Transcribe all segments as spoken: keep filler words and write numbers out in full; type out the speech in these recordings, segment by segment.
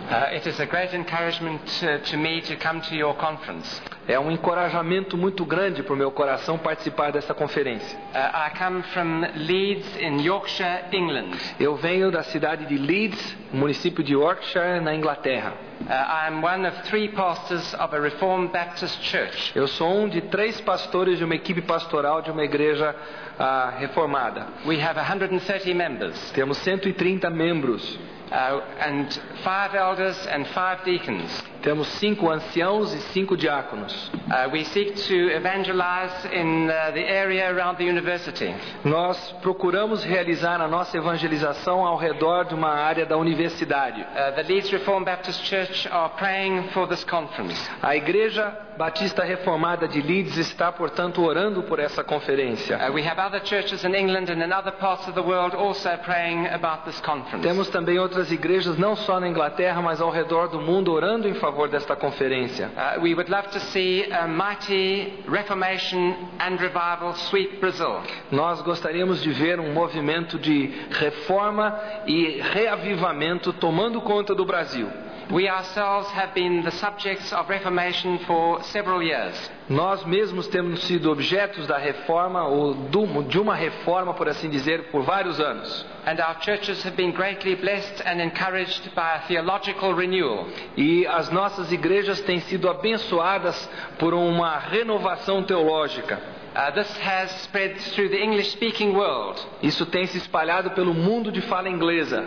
Uh, it is a great encouragement to, to me to come to your conference. É um encorajamento muito grande para o meu coração participar dessa conferência. Uh, I come from Leeds in Yorkshire, England. Eu venho da cidade de Leeds, município de Yorkshire, na Inglaterra. Uh, I am one of three pastors of a Reformed Baptist church. Eu sou um de três pastores de uma equipe pastoral de uma igreja uh, reformada. We have one hundred thirty members. Temos cento e trinta membros. Uh, and five elders and five deacons. Temos cinco anciãos e cinco diáconos. Uh, we seek to evangelize in uh, the area around the university. Nós procuramos realizar a nossa evangelização ao redor de uma área da universidade. Uh, the Leeds Reformed Baptist Church are praying for this conference. A Igreja Batista Reformada de Leeds está, portanto, orando por essa conferência. Uh, we have other churches in England and in other parts of the world also praying about this conference. Temos também outras igrejas, não só na Inglaterra, mas ao redor do mundo, orando em favor desta conferência. Uh, we would love to see a mighty reformation and revival sweep Brazil. Nós gostaríamos de ver um movimento de reforma e reavivamento tomando conta do Brasil. We ourselves have been the subjects of reformation for several years. Nós mesmos temos sido objetos da reforma, ou de uma reforma, por assim dizer, por vários anos. And our churches have been greatly blessed and encouraged by a theological renewal. E as nossas igrejas têm sido abençoadas por uma renovação teológica. Uh, this has spread through the English-speaking world. Isso tem se espalhado pelo mundo de fala inglesa.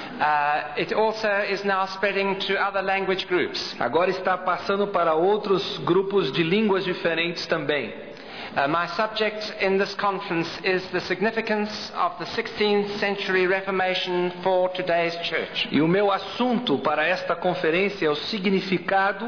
Uh, it also is now spreading to other language groups. Agora está passando para outros grupos de línguas diferentes também. Uh, my subject in this conference is the significance of the sixteenth century Reformation for today's church. E o meu assunto para esta conferência é o significado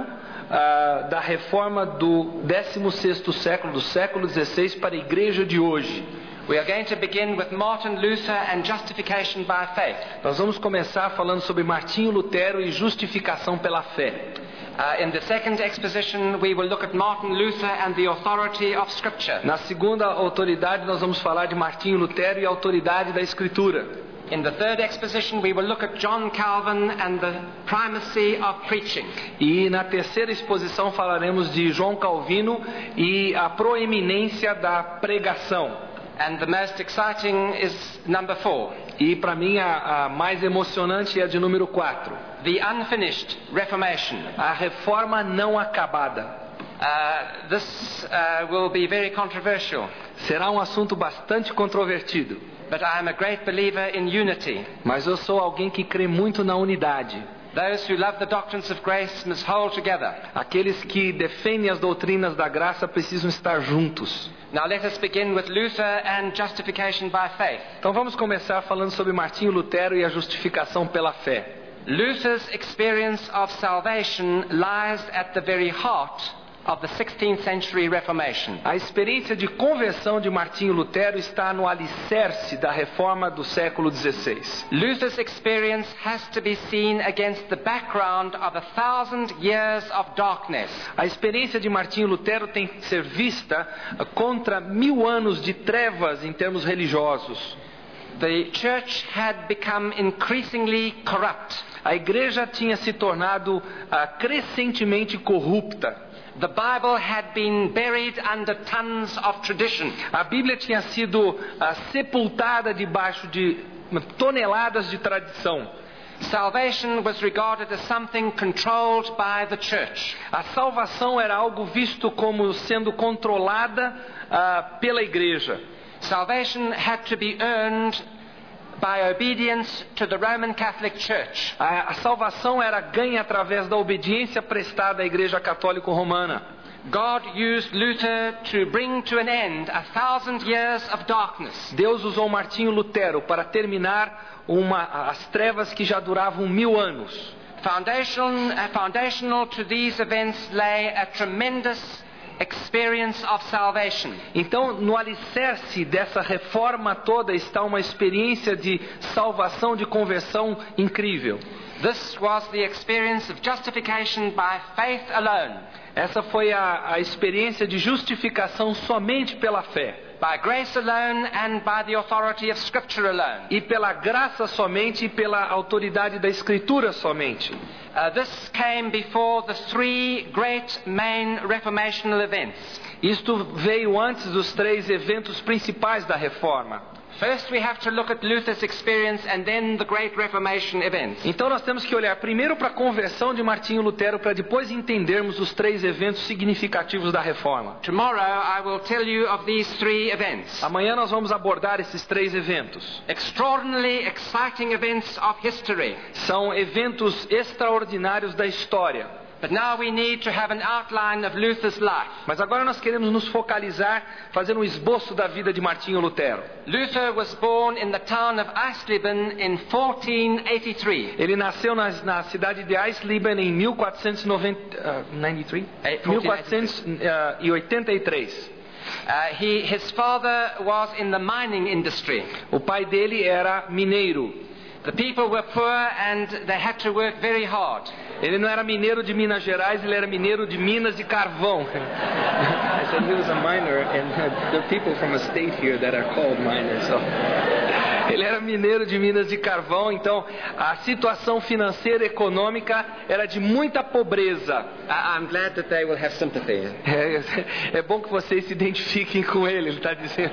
uh, da reforma do décimo sexto século, do século dezesseis, para a igreja de hoje. We are going to begin with Martin Luther and justification by faith. Nós vamos começar falando sobre Martinho Lutero e justificação pela fé. Uh, in the second exposition, we will look at Martin Luther and the authority of Scripture. Na segunda autoridade, nós vamos falar de Martinho Lutero e a autoridade da Escritura. In the third exposition, we will look at John Calvin and the primacy of preaching. E na terceira exposição falaremos de João Calvino e a proeminência da pregação. And the most exciting is number four. E para mim a, a mais emocionante é a de número quatro. The unfinished Reformation. A reforma não acabada. Uh, this uh, will be very controversial. Será um assunto bastante controvertido. But I am a great believer in unity. Mas eu sou alguém que crê muito na unidade. Those who love the doctrines of grace must hold together. Aqueles que defendem as doutrinas da graça precisam estar juntos. Now let us begin with Luther and justification by faith. Então vamos começar falando sobre Martinho Lutero e a justificação pela fé. Luther's experience of salvation lies at the very heart of the sixteenth century Reformation. A experiência de conversão de Martinho Lutero está no alicerce da reforma do século dezesseis. Luther's experience has to be seen against the background of a thousand years of darkness. A experiência de Martinho Lutero tem que ser vista contra mil anos de trevas em termos religiosos. The church had become increasingly corrupt. A igreja tinha se tornado uh, crescentemente corrupta. The Bible had been buried under tons of tradition. A Bíblia tinha sido uh, sepultada debaixo de toneladas de tradição. Salvation was regarded as something controlled by the church. A salvação era algo visto como sendo controlada uh, pela igreja. Salvation had to be earned by obedience to the Roman Catholic Church. A, a salvação era ganha através da obediência prestada à Igreja Católica Romana. God used Luther to bring to an end a thousand years of darkness. Deus usou Martinho Lutero para terminar uma, as trevas que já duravam mil anos. Foundational, uh, foundational to these events lay a tremendous experience of salvation. Então, no alicerce dessa reforma toda está uma experiência de salvação, de conversão incrível. This was the experience of justification by faith alone. Essa foi a, a experiência de justificação somente pela fé. by grace alone and by the authority of Scripture alone. E pela graça somente e pela autoridade da Escritura somente. Uh, this came before the three great main reformational events. Isto veio antes dos três eventos principais da Reforma. First we have to look at Luther's experience and then the Great Reformation events. Então nós temos que olhar primeiro para a conversão de Martinho Lutero para depois entendermos os três eventos significativos da Reforma. Tomorrow I will tell you of these three events. Amanhã nós vamos abordar esses três eventos. Extraordinarily exciting events of history. São eventos extraordinários da história. But now we need to have an outline of Luther's life. Mas agora nós queremos nos focalizar, fazer um esboço da vida de Martinho Lutero. Luther was born in the town of Eisleben in fourteen eighty-three. Ele nasceu na, na cidade de Eisleben em mil quatrocentos e oitenta e três. Uh, he, his father was in the mining industry. O pai dele era mineiro. The people were poor and they had to work very hard. Ele não era mineiro de Minas Gerais, ele era mineiro de Minas de Carvão. I said he was a miner and there are people from a state here that are called miners. So. Ele era mineiro de Minas de Carvão, então a situação financeira e econômica era de muita pobreza. I'm glad that they will have sympathy. É, é bom que vocês se identifiquem com ele, ele está dizendo.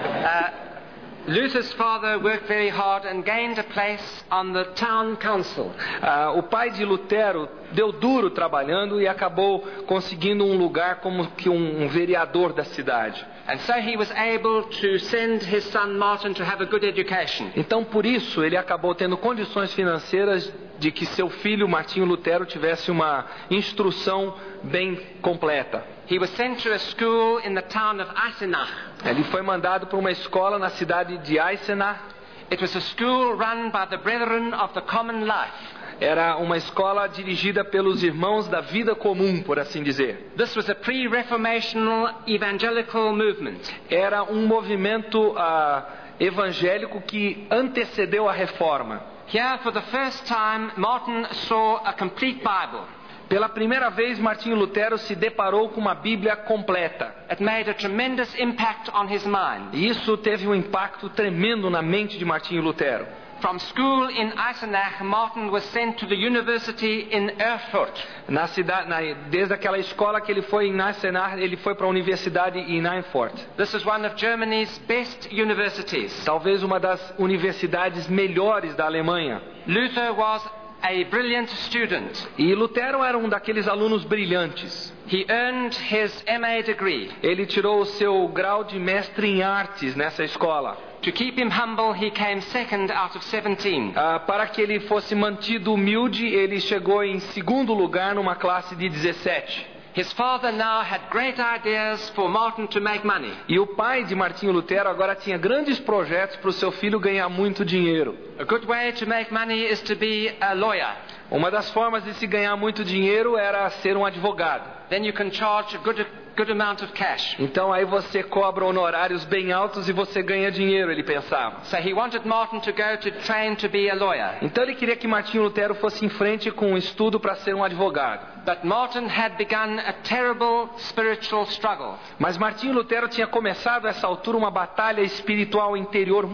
Uh, Luther's father worked very hard and gained a place on the town council. Uh, o pai de Lutero deu duro trabalhando e acabou conseguindo um lugar como que um, um vereador da cidade. And so he was able to send his son Martin to have a good education. Então por isso ele acabou tendo condições financeiras de que seu filho Martinho Lutero tivesse uma instrução bem completa. He was sent to a school in the town of Eisenach. Ele foi mandado para uma escola na cidade de Eisenach. It was a school run by the Brethren of the Common Life. Era uma escola dirigida pelos irmãos da vida comum, por assim dizer. This was a pre-reformational evangelical movement. Era um movimento uh, evangélico que antecedeu a Reforma. Here, for the first time, Martin saw a complete Bible. Pela primeira vez, Martinho Lutero se deparou com uma Bíblia completa. It made a tremendous impact on his mind. E isso teve um impacto tremendo na mente de Martinho Lutero. From school in Eisenach, Martin was sent to the university in Erfurt. Na cidade, na, desde aquela escola que ele foi em Eisenach, ele foi para a universidade em Erfurt. This is one of Germany's best universities. Talvez uma das universidades melhores da Alemanha. Luther was a brilliant student. E Lutero era um daqueles alunos brilhantes. He earned his M A degree. Ele tirou o seu grau de mestre em artes nessa escola. To keep him humble, he came second out of seventeen. Ah, para que ele fosse mantido humilde, ele chegou em segundo lugar numa classe de dezessete. His father now had great ideas for Martin to make money. E o pai de Martinho Lutero agora tinha grandes projetos para o seu filho ganhar muito dinheiro. A good way to make money is to be a lawyer. Uma das formas de se ganhar muito dinheiro era ser um advogado. Then you can charge a good good amount of cash. Então aí você cobra honorários bem altos e você ganha dinheiro, ele pensava. So he wanted Martin to go to train to be a lawyer. Então ele queria que Martinho Lutero fosse em frente com um estudo para ser um advogado. But Martin had begun a terrible spiritual struggle. Mas Martinho Lutero tinha começado a essa altura uma batalha espiritual interior.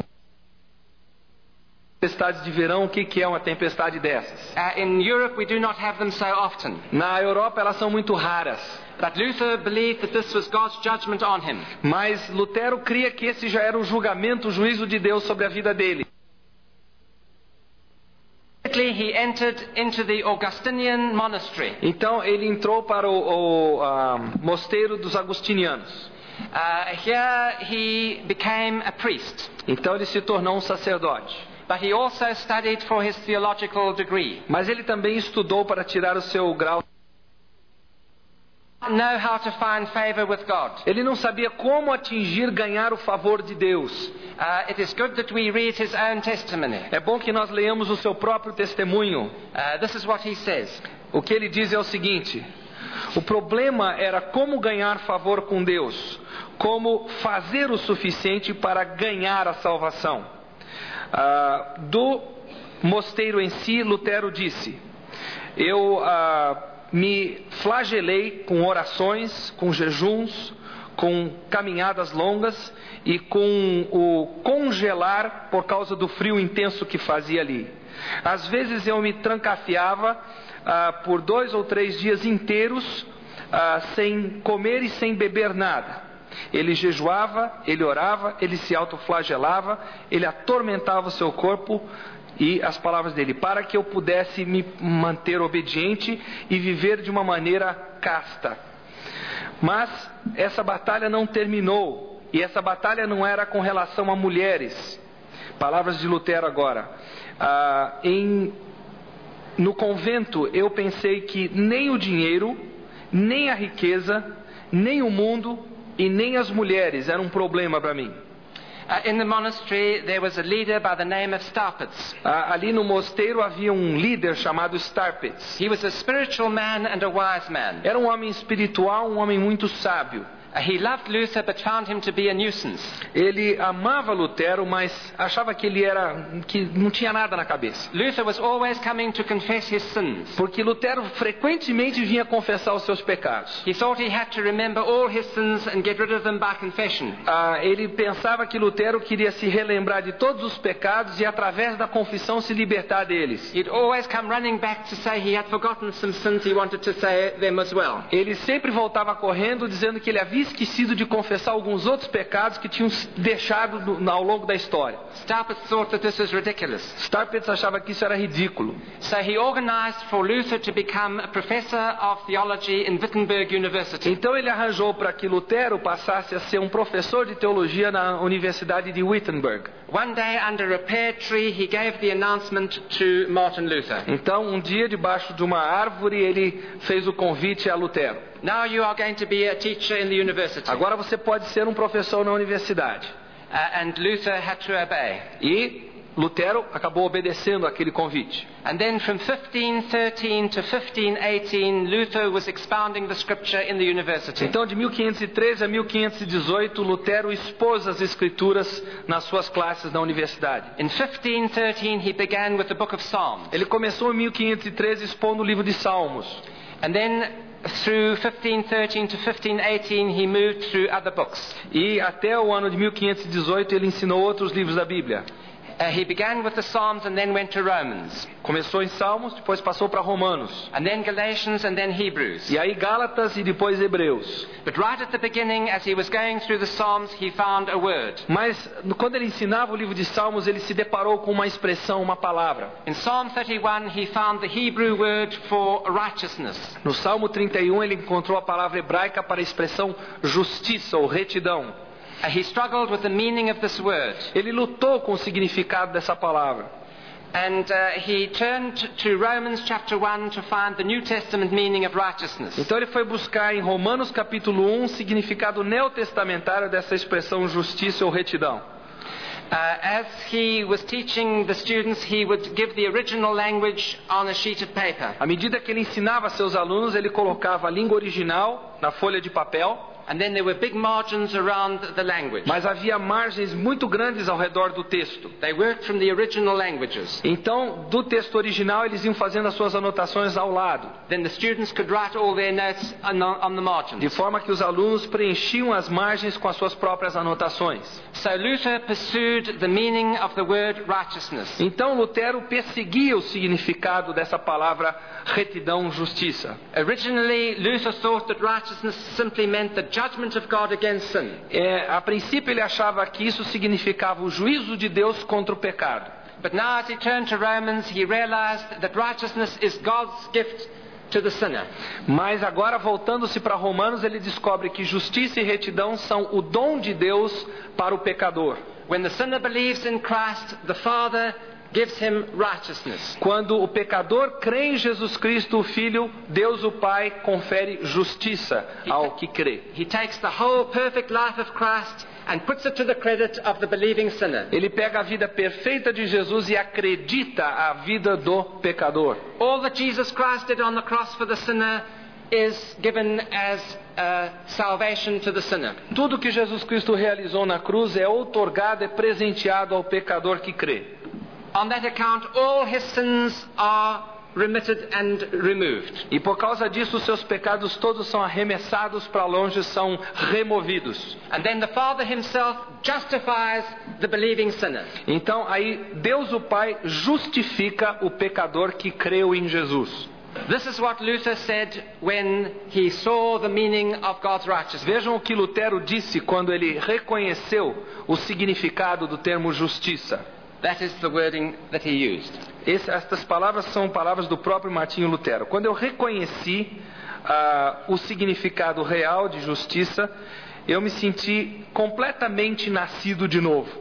Tempestades de verão, o que que é uma tempestade dessas? Uh, in Europe we do not have them so often. Na Europa elas são muito raras. But Luther believed that this was God's judgment on him. Mas Lutero cria que esse já era o julgamento, o juízo de Deus sobre a vida dele. He entered into the Augustinian monastery. Então ele entrou para o, o uh, mosteiro dos agustinianos. Uh, here he became a priest. Então ele se tornou um sacerdote. But he also studied for his theological degree. Mas ele também estudou para tirar o seu grau. Know how to find favor with God. Ele não sabia como atingir, ganhar o favor de Deus. Uh, it is good that we read his own testimony. É bom que nós leamos o seu próprio testemunho. Uh, this is what he says. O que ele diz é o seguinte: o problema era como ganhar favor com Deus, como fazer o suficiente para ganhar a salvação. Uh, do mosteiro em si, Lutero disse: eu uh, me flagelei com orações, com jejuns, com caminhadas longas e com o congelar por causa do frio intenso que fazia ali. Às vezes eu me trancafiava ah, por dois ou três dias inteiros ah, sem comer e sem beber nada. Ele jejuava, ele orava, ele se autoflagelava, ele atormentava o seu corpo e as palavras dele, para que eu pudesse me manter obediente e viver de uma maneira casta. Mas essa batalha não terminou, e essa batalha não era com relação a mulheres. Palavras de Lutero agora. Ah, em, no convento eu pensei que nem o dinheiro, nem a riqueza, nem o mundo e nem as mulheres eram um problema para mim. Uh, in the monastery, there was a leader by the name of Staupitz. Ah, ali no mosteiro havia um líder chamado Staupitz. He was a spiritual man and a wise man. Era um homem espiritual, um homem muito sábio. Uh, he loved Luther, but found him to be a nuisance. Ele amava Lutero, mas achava que ele era que não tinha nada na cabeça. Luther was always coming to confess his sins. Porque Lutero frequentemente vinha confessar os seus pecados. He thought he had to remember all his sins and get rid of them by confession. Ah, ele pensava que Lutero queria se relembrar de todos os pecados e através da confissão se libertar deles. He'd always come running back to say he had forgotten some sins he wanted to say them as well. Ele sempre voltava correndo dizendo que ele havia esquecido de confessar alguns outros pecados que tinham deixado no, ao longo da história. Staupitz thought that this was ridiculous. Staupitz achava que isso era ridículo. So he organized for Luther to become a professor of theology in Wittenberg University. Então ele arranjou para que Lutero passasse a ser um professor de teologia na Universidade de Wittenberg. One day under a pear tree he gave the announcement to Martin Luther. Então um dia debaixo de uma árvore ele fez o convite a Lutero. Now you are going to be a teacher in the university. Agora você pode ser um professor na universidade. Uh, and Luther had to obey. E Lutero acabou obedecendo aquele convite. And then from fifteen thirteen to fifteen eighteen, Luther was expounding the scripture in the university. Então de mil quinhentos e treze a mil quinhentos e dezoito, Lutero expôs as escrituras nas suas classes na universidade. In fifteen thirteen he began with the book of Psalms. Ele começou em mil quinhentos e treze expondo o livro de Salmos. And then through fifteen thirteen to fifteen eighteen he moved through other books. E até o ano de mil quinhentos e dezoito ele ensinou outros livros da Bíblia. Uh, he began with the Psalms and then went to Romans. Começou em Salmos, depois passou para Romanos. And then Galatians and then Hebrews. E aí Gálatas e depois Hebreus. But right at the beginning, as he was going through the Psalms, he found a word. Mas quando ele ensinava o livro de Salmos, ele se deparou com uma expressão, uma palavra. In Psalm thirty-one, he found the Hebrew word for righteousness. No Salmo trinta e um, ele encontrou a palavra hebraica para a expressão justiça ou retidão. Uh, he struggled with the meaning of this word. Ele lutou com o significado dessa palavra. And uh, he turned to Romans chapter one to find the New Testament meaning of righteousness. Então ele foi buscar em Romanos capítulo um o significado neotestamentário dessa expressão justiça ou retidão. Uh, as he was teaching the students, he would give the original language on a sheet of paper. À medida que ele ensinava seus alunos, ele colocava a língua original na folha de papel. And then there were big margins around the language. Mas havia margens muito grandes ao redor do texto. They worked from the original languages. Então, do texto original, eles iam fazendo as suas anotações ao lado. Then the students could write all their notes on, on the margins. De forma que os alunos preenchiam as margens com as suas próprias anotações. So Luther pursued the meaning of the word righteousness. Então Lutero perseguia o significado dessa palavra retidão, justiça. Originally, Luther thought that righteousness simply meant the judgment of God against sin. É, a princípio ele achava que isso significava o juízo de Deus contra o pecado. But now as he turned to Romans, he realized that righteousness is God's gift to the sinner. Mas agora, voltando-se para Romanos, ele descobre que justiça e retidão são o dom de Deus para o pecador. When the sinner believes in Christ, the Father gives him righteousness. Quando o pecador crê em Jesus Cristo, o Filho, Deus o Pai confere justiça ao que crê. He takes the whole perfect life of Christ and puts it to the credit of the believing sinner. Ele pega a vida perfeita de Jesus e acredita a vida do pecador. All that Jesus Christ did on the cross for the sinner is given as uh, salvation to the sinner. Tudo que Jesus Cristo realizou na cruz é outorgado, é presenteado ao pecador que crê. On that account, all his sins are remitted and removed. E por causa disso, os seus pecados todos são arremessados para longe, são removidos. And then the Father himself justifies the believing sinner. Então, aí, Deus o Pai justifica o pecador que creu em Jesus. This is what Luther said when he saw the meaning of God's righteousness. Vejam o que Lutero disse quando ele reconheceu o significado do termo justiça. That is the wording that he used. Esse, estas palavras são palavras do próprio Martinho Lutero. Quando eu reconheci uh, o significado real de justiça, eu me senti completamente nascido de novo.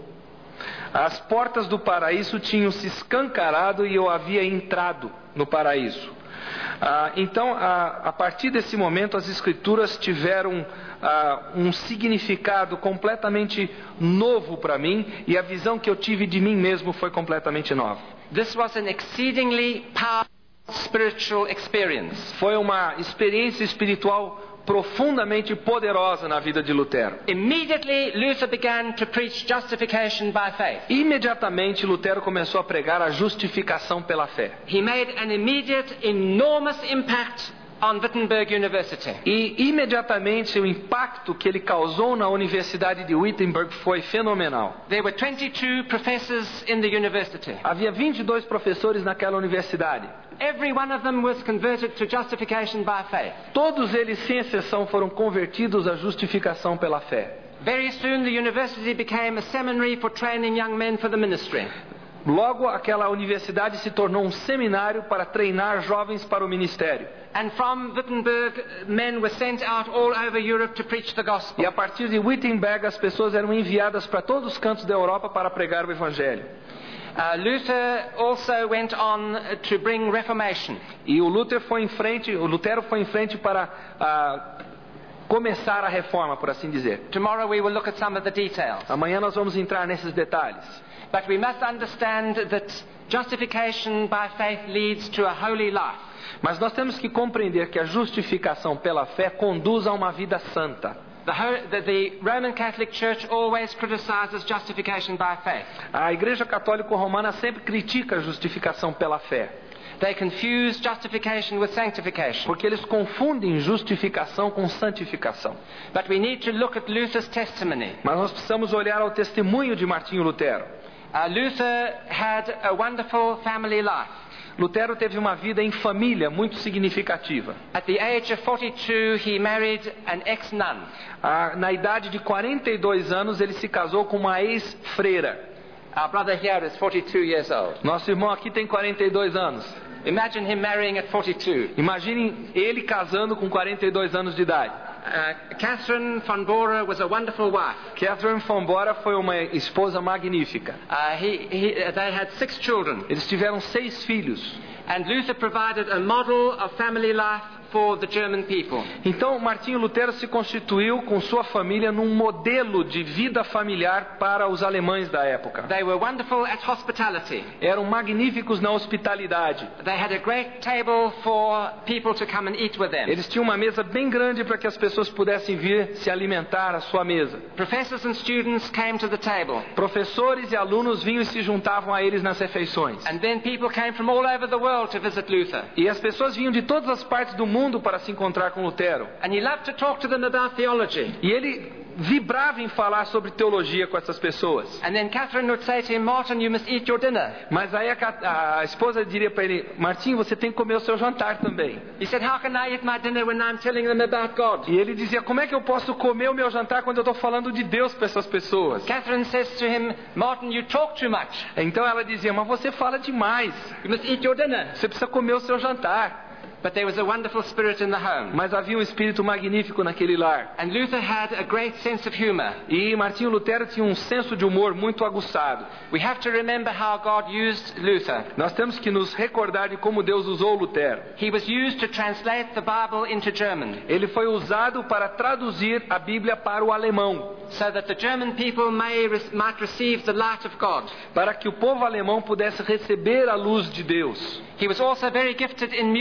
As portas do paraíso tinham se escancarado e eu havia entrado no paraíso. Ah, então, a, a partir desse momento, as Escrituras tiveram ah, um significado completamente novo para mim e a visão que eu tive de mim mesmo foi completamente nova. This was an exceedingly powerful spiritual experience. Foi uma experiência espiritual profundamente poderosa na vida de Lutero. Immediately, Luther began to preach justification by faith. Imediatamente, Lutero começou a pregar a justificação pela fé. He made an immediate, enormous impact on Wittenberg University. E imediatamente o impacto que ele causou na Universidade de Wittenberg foi fenomenal. There were twenty-two professors in the university. Havia vinte e dois professores naquela universidade. Every one of them was converted to justification by faith. Todos eles, sem exceção, foram convertidos à justificação pela fé. Very soon the university became a seminary for training young men for the ministry. Logo, aquela universidade se tornou um seminário para treinar jovens para o ministério. And from Wittenberg, men were sent out all over Europe to preach the gospel. E a partir de Wittenberg, as pessoas eram enviadas para todos os cantos da Europa para pregar o evangelho. Uh, Luther also went on to bring reformation. E o Lutero foi em frente, o Lutero foi em frente para uh, começar a reforma, por assim dizer. Tomorrow we will look at some of the details. Amanhã nós vamos entrar nesses detalhes. But we must understand that justification by faith leads to a holy life. Mas nós temos que compreender que a justificação pela fé conduz a uma vida santa. The, the, the Roman Catholic Church always criticizes justification by faith. A Igreja Católica Romana sempre critica a justificação pela fé. They confuse justification with sanctification. Porque eles confundem justificação com santificação. But we need to look at Luther's testimony. Mas nós precisamos olhar ao testemunho de Martinho Lutero. Uh, Luther had a wonderful family life. Lutero teve uma vida em família muito significativa. At the age of forty-two, he married an ex-nun. Ah, na idade de quarenta e dois anos, ele se casou com uma ex-freira. Our brother here is forty-two years old. Nosso irmão aqui tem quarenta e dois anos. Imagine him marrying at forty-two. Imaginem ele casando com quarenta e dois anos de idade. Uh, Catherine von Bora was a wonderful wife. Catherine von Bora foi uma esposa magnífica. Uh, he, he, they had six children. Eles tiveram seis filhos. And Luther provided a model of family life for the German people. Então, Martinho Lutero se constituiu com sua família num modelo de vida familiar para os alemães da época. They were wonderful at hospitality. Eram magníficos na hospitalidade. They had a great table for people to come and eat with them. Eles tinham uma mesa bem grande para que as pessoas pudessem vir se alimentar à sua mesa. Professors and students came to the table. Professores e alunos vinham e se juntavam a eles nas refeições. And then people came from all over the world to visit Luther. E as pessoas vinham de todas as partes do mundo para se encontrar com Lutero. And he loved to talk to them about theology. E ele vibrava em falar sobre teologia com essas pessoas. And then Catherine would say to him, Martin, you must eat your dinner. Mas aí a, a esposa diria para ele, Martim, você tem que comer o seu jantar também. He said, how can I eat my dinner when I'm telling them about God? E ele dizia, como é que eu posso comer o meu jantar quando eu estou falando de Deus para essas pessoas? Catherine says to him, Martin, you talk too much. Então ela dizia, mas você fala demais. You must eat your dinner. Você precisa comer o seu jantar. But there was a wonderful spirit in the home. Mas havia um espírito magnífico naquele lar. And Luther had a great sense of humor. E Martinho Lutero tinha um senso de humor muito aguçado. We have to remember how God used Luther. Nós temos que nos recordar de como Deus usou Lutero. He was used to translate the Bible into German. Ele foi usado para traduzir a Bíblia para o alemão. So that the German people may might receive the light of God. Para que o povo alemão pudesse receber a luz de Deus. He was also very gifted in music and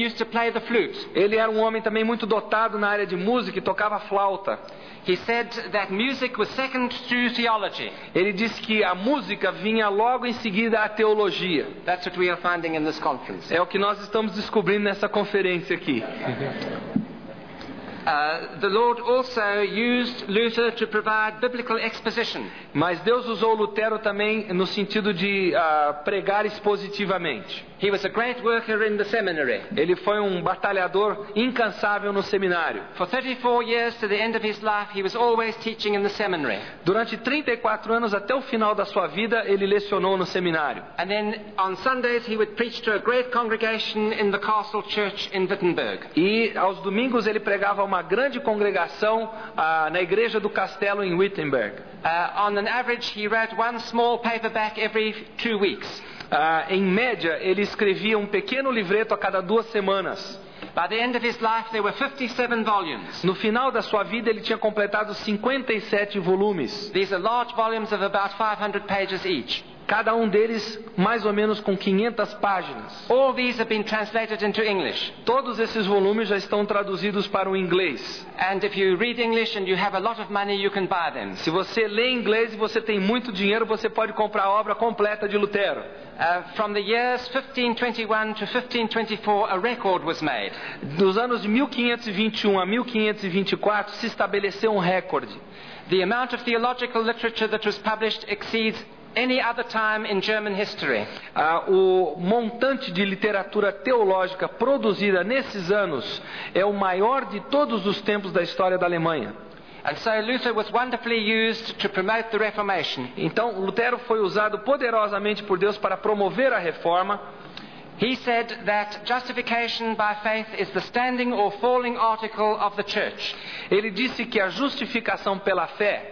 used to play the flute. Ele era um homem também muito dotado na área de música e tocava flauta. He said that music was second to theology. Ele disse que a música vinha logo em seguida à teologia. That's what we are finding in this conference. É o que nós estamos descobrindo nessa conferência aqui. Uh, the Lord also used Luther to provide biblical exposition. Mas Deus usou Lutero também no sentido de uh, pregar expositivamente. He was a great worker in the seminary. Ele foi um batalhador incansável no seminário. For thirty-four years to the end of his life, he was always teaching in the seminary. Durante trinta e quatro anos até o final da sua vida, ele lecionou no seminário. And then on Sundays he would preach to a great congregation in the Castle Church in Wittenberg. E aos domingos ele pregava a uma grande congregação uh, na igreja do castelo em Wittenberg. Uh, on an average, he wrote one small paperback every two weeks. Uh, em média, ele escrevia um pequeno livreto a cada duas semanas. By the end of his life, there were fifty-seven volumes. No final da sua vida, ele tinha completado cinquenta e sete volumes. These are large volumes of about five hundred pages each. Cada um deles mais ou menos com quinhentas páginas. All these have been translated into English. Todos esses volumes já estão traduzidos para o inglês. And if you read English and you have a lot of money, you can buy them. Se você lê inglês e você tem muito dinheiro, você pode comprar a obra completa de Lutero. Uh, from the years fifteen twenty-one to fifteen twenty-four, a record was made. Dos anos de mil quinhentos e vinte e um a mil quinhentos e vinte e quatro se estabeleceu um recorde. The amount of theological literature that was published exceeds any other time in German history. Ah, o montante de literatura teológica produzida nesses anos é o maior de todos os tempos da história da Alemanha. And so Luther was wonderfully used to promote the Reformation. Então Lutero foi usado poderosamente por Deus para promover a reforma. He said that justification by faith is the standing or falling article of the church. Ele disse que a justificação pela fé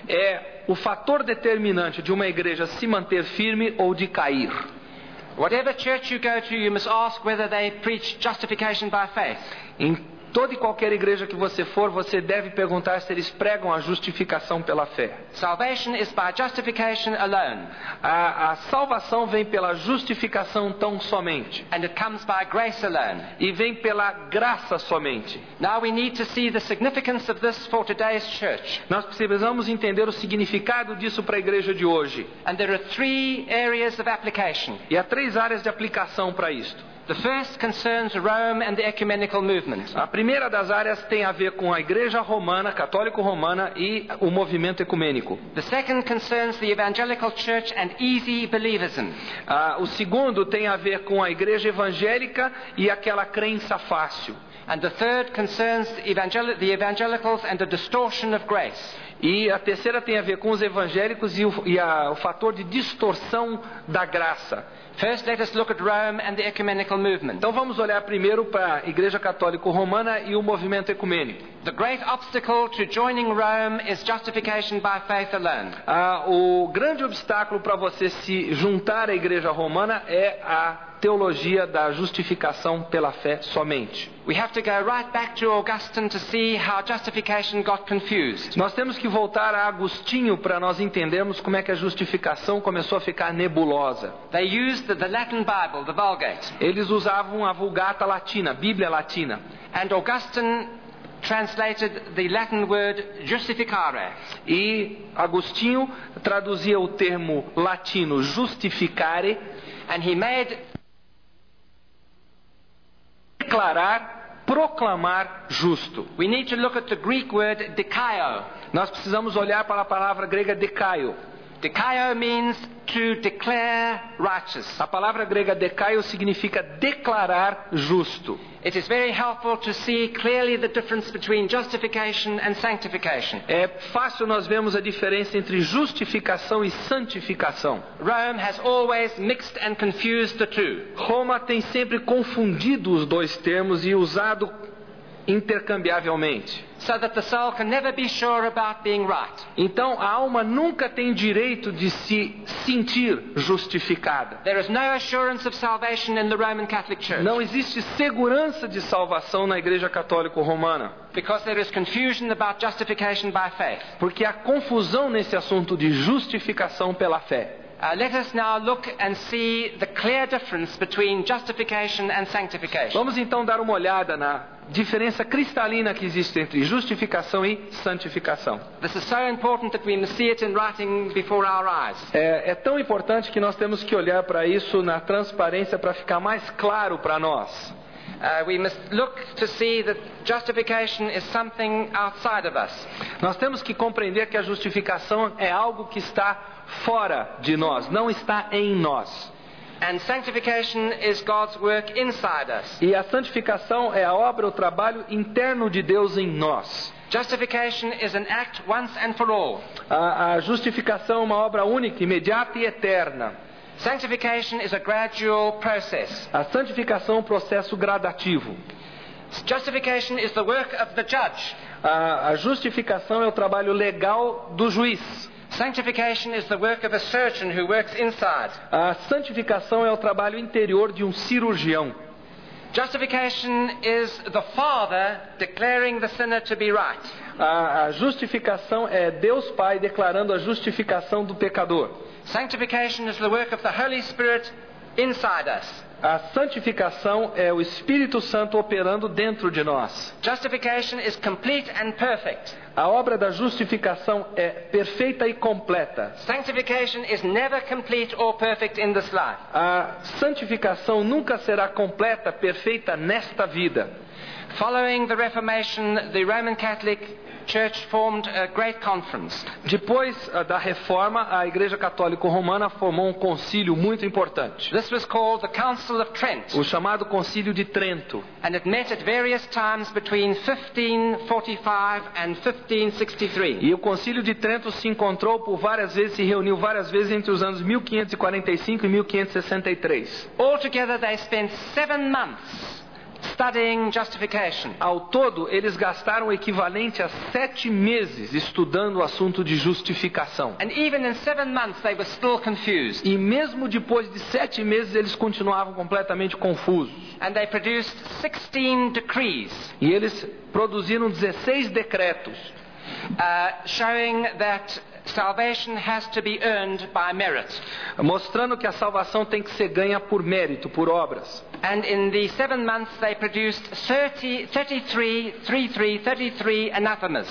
é o fator determinante de uma igreja se manter firme ou de cair. Whatever church you go to, you must ask whether they preach justification by faith. Em toda e qualquer igreja que você for, você deve perguntar se eles pregam a justificação pela fé. Salvation is by justification alone. A, a salvação vem pela justificação tão somente. And it comes by grace alone. E vem pela graça somente. Now we need to see the significance of this for today's church. Nós precisamos entender o significado disso para a igreja de hoje. And there are three areas of application. E há três áreas de aplicação para isto. The first concerns Rome and the ecumenical movement. A primeira das áreas tem a ver com a igreja romana, católico-romana e o movimento ecumênico. The second concerns the evangelical church and easy believism. Ah, o segundo tem a ver com a igreja evangélica e aquela crença fácil. And the third concerns the, evangel- the evangelicals and the distortion of grace. E a terceira tem a ver com os evangélicos e, o, e a, o fator de distorção da graça. First, let us look at Rome and the ecumenical movement. Então vamos olhar primeiro para a igreja católico-romana e o movimento ecumênico. The great obstacle to joining Rome is justification by faith alone. Ah, o grande obstáculo para você se juntar à igreja romana é a teologia da justificação pela fé somente. We have to go right back to Augustine to see how justification got confused. Nós temos que voltar a Agostinho para nós entendermos como é que a justificação começou a ficar nebulosa. They used the, the Latin Bible, the Vulgate. Eles usavam a Vulgata Latina, Bíblia Latina. And Augustine translated the Latin word justificare. E Agostinho traduzia o termo latino justificare. And he made declarar, proclamar justo. We need to look at the Greek word dikaio. Nós precisamos olhar para a palavra grega dekaio. Dikaio means to declare righteous. A palavra grega dekaio significa declarar justo. It is very helpful to see clearly the difference between justification and sanctification. É fácil nós vermos a diferença entre justificação e santificação. Rome has always mixed and confused the two. Roma tem sempre confundido os dois termos e usado intercambiavelmente. So that the soul can never be sure about being right. Então a alma nunca tem direito de se sentir justificada. There is no assurance of salvation in the Roman Catholic Church. Não existe segurança de salvação na Igreja Católica Romana. Because there is confusion about justification by faith. Porque há confusão nesse assunto de justificação pela fé. Uh, let us now look and see the clear difference between justification and sanctification. Vamos então dar uma olhada na diferença cristalina que existe entre justificação e santificação. This is so important that we must see it in writing before our eyes. É, é tão importante que nós temos que olhar para isso na transparência para ficar mais claro para nós. Uh, we must look to see that justification is something outside of us. Nós temos que compreender que a justificação é algo que está fora de nós, não está em nós. And sanctification is God's work inside us. E a santificação é a obra, o trabalho interno de Deus em nós. Justification is an act once and for all. A, a justificação é uma obra única, imediata e eterna. Sanctification is a gradual process. A santificação é um processo gradativo. Justification is the work of the judge. A, a justificação é o trabalho legal do juiz. Sanctification is the work of a surgeon who works inside. A santificação é o trabalho interior de um cirurgião. Justification is the Father declaring the sinner to be right. A, a justificação é Deus Pai declarando a justificação do pecador. Sanctification is the work of the Holy Spirit inside us. A santificação é o Espírito Santo operando dentro de nós. Justification is complete and perfect. A obra da justificação é perfeita e completa. Sanctification is never complete or perfect in this life. A santificação nunca será completa, perfeita nesta vida. Following the Reformation, the Roman Catholic Church formed a great conference. Depois da Reforma, a Igreja Católica Romana formou um concílio muito importante. This was called the Council of Trent. O chamado Concílio de Trento. And it met at various times between fifteen forty-five and fifteen sixty-three. E o Concílio de Trento se encontrou por várias vezes, se reuniu várias vezes entre os anos mil quinhentos e quarenta e cinco e mil quinhentos e sessenta e três. Altogether they spent seven months studying justification. Ao todo, eles gastaram o equivalente a sete meses estudando o assunto de justificação. And even in seven months they were still confused. E mesmo depois de sete meses, eles continuavam completamente confusos. And they produced sixteen decrees. E eles produziram dezesseis decretos. Uh, showing that salvation has to be earned by merit. Mostrando que a salvação tem que ser ganha por mérito, por obras. And in the seven months they produced thirty, thirty-three, thirty-three, thirty-three anathemas.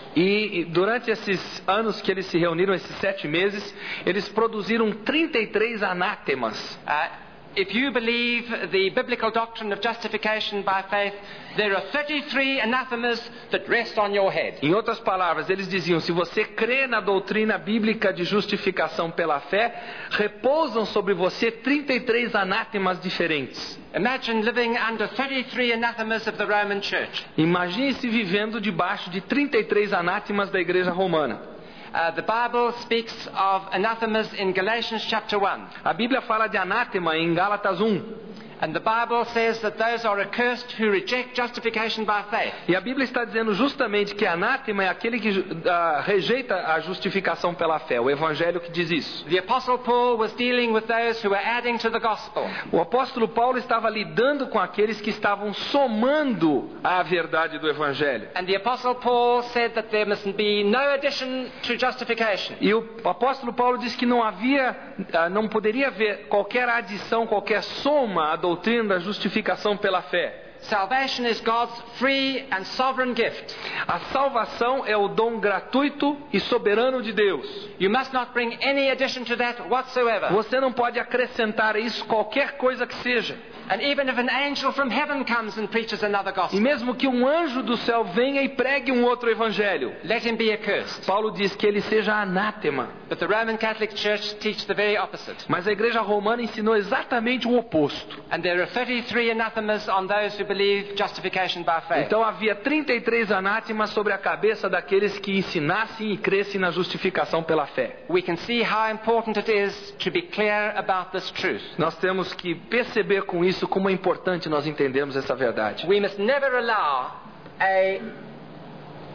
E durante esses anos que eles se reuniram, esses sete meses, eles produziram trinta e três anátemas. Uh, If you believe the biblical doctrine of justification by faith, there are thirty-three anathemas that rest on your head. Em outras palavras, eles diziam, se você crê na doutrina bíblica de justificação pela fé, repousam sobre você trinta e três anátemas diferentes. Imagine living under thirty-three anathemas of the Roman Church. Imagine-se vivendo debaixo de trinta e três anátemas da Igreja Romana. Uh, the Bible speaks of anathemas in Galatians chapter one. A Bíblia fala de anátema em Gálatas um. And the Bible says that those are accursed who reject justification by faith. E a Bíblia está dizendo justamente que anátema é aquele que uh, rejeita a justificação pela fé. O Evangelho que diz isso. The Apostle Paul was dealing with those who were adding to the gospel. O apóstolo Paulo estava lidando com aqueles que estavam somando à verdade do Evangelho. And the Apostle Paul said that there must be no addition to justification. E o apóstolo Paulo disse que não havia, uh, não poderia haver qualquer adição, qualquer soma à doutrina da justificação pela fé. Salvation is God's free and sovereign gift. A salvação é o dom gratuito e soberano de Deus. You must not bring any addition to that whatsoever. Você não pode acrescentar a isso qualquer coisa que seja. And even if an angel from heaven comes and preaches another gospel, E mesmo que um anjo do céu venha e pregue um outro evangelho, let him be accursed. Paulo diz que ele seja anátema. But the Roman Catholic Church teach the very opposite. Mas a Igreja Romana ensinou exatamente o oposto. And there are thirty-three anathemas on those who believe justification by faith. Então havia trinta e três anátemas sobre a cabeça daqueles que ensinassem e crescem na justificação pela fé. We can see how important it is to be clear about this truth. Nós temos que perceber com isso como é importante nós entendermos essa verdade. We must never allow a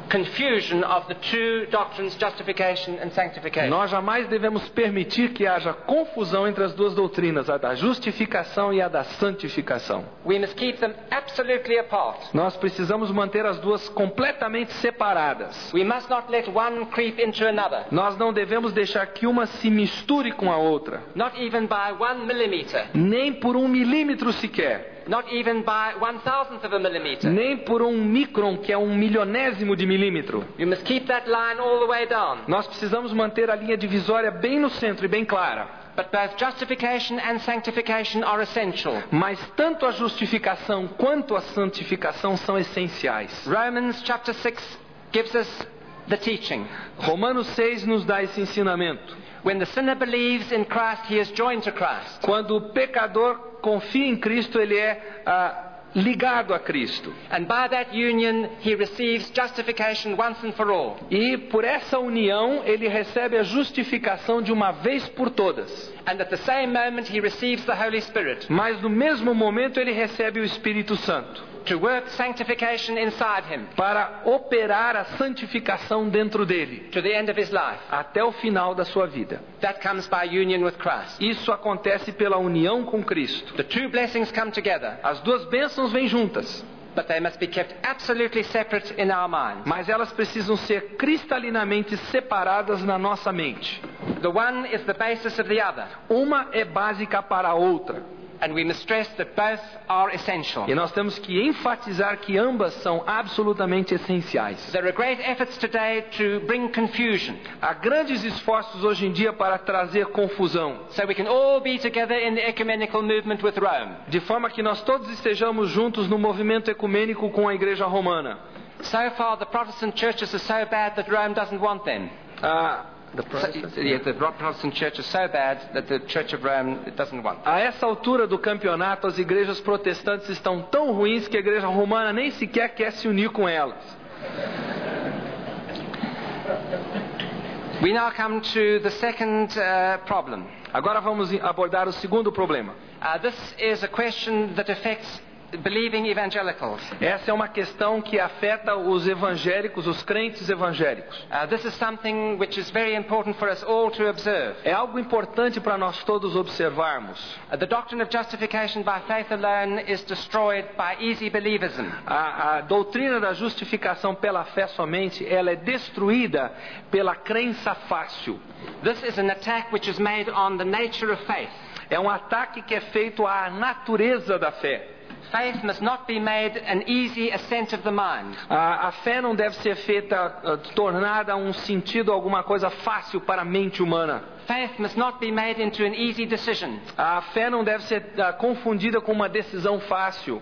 confusion of the two doctrines, justification and sanctification. Nós jamais devemos permitir que haja confusão entre as duas doutrinas, a da justificação e a da santificação. We must keep them absolutely apart. Nós precisamos manter as duas completamente separadas. We must not let one creep into another. Nós não devemos deixar que uma se misture com a outra. Not even by one millimeter. Nem por um milímetro sequer. Not even by one thousandth of a millimeter. Nem por um micron, que é um milionésimo de milímetro. You must keep that line all the way down. Nós precisamos manter a linha divisória bem no centro e bem clara. But both justification and sanctification are essential. Mas tanto a justificação quanto a santificação são essenciais. Romans chapter six gives us the teaching. Romanos seis nos dá esse ensinamento. When the sinner believes in Christ, he is joined to Christ. Quando o pecador confia em Cristo, ele é ah, ligado a Cristo. And by that union, he receives justification once and for all. E por essa união, ele recebe a justificação de uma vez por todas. And at the same moment, he receives the Holy Spirit. Mas no mesmo momento, ele recebe o Espírito Santo. To work sanctification inside him. Para operar a santificação dentro dele. To the end of his life. Até o final da sua vida. That comes by union with Christ. Isso acontece pela união com Cristo. The two blessings come together. As duas bênçãos vêm juntas. But they must be kept absolutely separate in our minds. Mas elas precisam ser cristalinamente separadas na nossa mente. The one is the basis of the other. Uma é básica para a outra. And we must stress that both are essential. E nós temos que enfatizar que ambas são absolutamente essenciais. There are great efforts today to bring confusion. Há grandes esforços hoje em dia para trazer confusão. So we can all be together in the ecumenical movement with Rome. De forma que nós todos estejamos juntos no movimento ecumênico com a Igreja Romana. So far the Protestant churches are so bad that Rome doesn't want them. Ah, The Protestant, yeah, the Protestant church is so bad that the Church of Rome doesn't want. A essa altura do campeonato, as igrejas protestantes estão tão ruins que a Igreja Romana nem sequer quer se unir com elas. We now come to the second uh, problem. Agora vamos abordar o segundo problema. Uh, this is a question that affects believing evangelicals. Essa é uma questão que afeta os evangélicos, os crentes evangélicos. Uh, this is something which is very important for us all to observe. É algo importante para nós todos observarmos. Uh, the doctrine of justification by faith alone is destroyed by easy believism. A, a doutrina da justificação pela fé somente, ela é destruída pela crença fácil. This is an attack which is made on the nature of faith. É um ataque que é feito à natureza da fé. Faith must not be made an easy assent of the mind. A, a fé não deve ser feita, uh, tornada um sentido, alguma coisa fácil para a mente humana. Faith must not be made into an easy decision. A fé não deve ser uh, confundida com uma decisão fácil.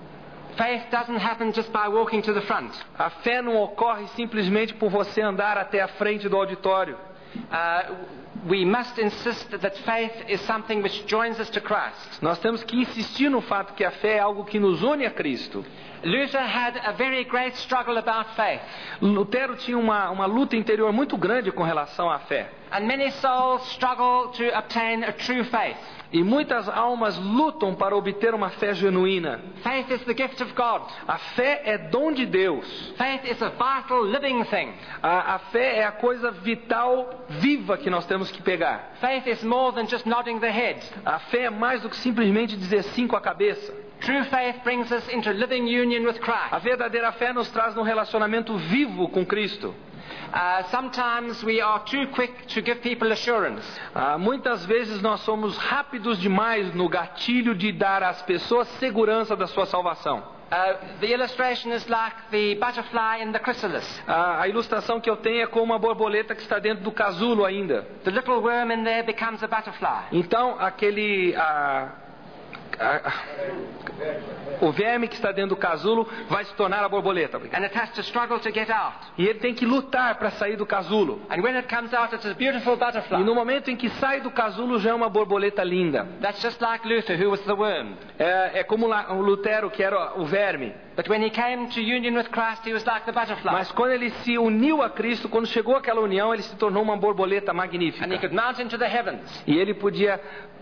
Faith doesn't happen just by walking to the front. A fé não ocorre simplesmente por você andar até a frente do auditório. Uh, we must insist that faith is something which joins us to Christ. Nós temos que insistir no fato que a fé é algo que nos une a Cristo. Luther had a very great struggle about faith. Lutero tinha uma, uma luta interior muito grande com relação à fé. And many souls struggle to obtain a true faith. E muitas almas lutam para obter uma fé genuína. Faith is the gift of God. A fé é dom de Deus. Faith is a vital, living thing. A, a fé é a coisa vital, viva que nós temos que pegar. Faith is more than just nodding the head. A fé é mais do que simplesmente dizer sim com a cabeça. True faith brings us into living union with Christ. A verdadeira fé nos traz num relacionamento vivo com Cristo. Uh, sometimes we are too quick to give people assurance. Ah, muitas vezes nós somos rápidos demais no gatilho de dar às pessoas segurança da sua salvação. Uh, the illustration is like the butterfly in the chrysalis. Ah, a ilustração que eu tenho é como uma borboleta que está dentro do casulo ainda. The little worm in there becomes a butterfly. Então aquele ah, ah, o verme que está dentro do casulo vai se tornar a borboleta. And it has to struggle to get out. E ele tem que lutar para sair do casulo. And when it comes out, it's a beautiful butterfly. E no momento em que sai do casulo já é uma borboleta linda. That's just like Luther, who was the worm. É, é como o Lutero, que era o verme. But when he came to union with Christ, he was like the butterfly. Mas quando ele se uniu a Cristo, quando chegou àquela união, ele se tornou uma borboleta magnífica. And he could mount into the heavens. E ele podia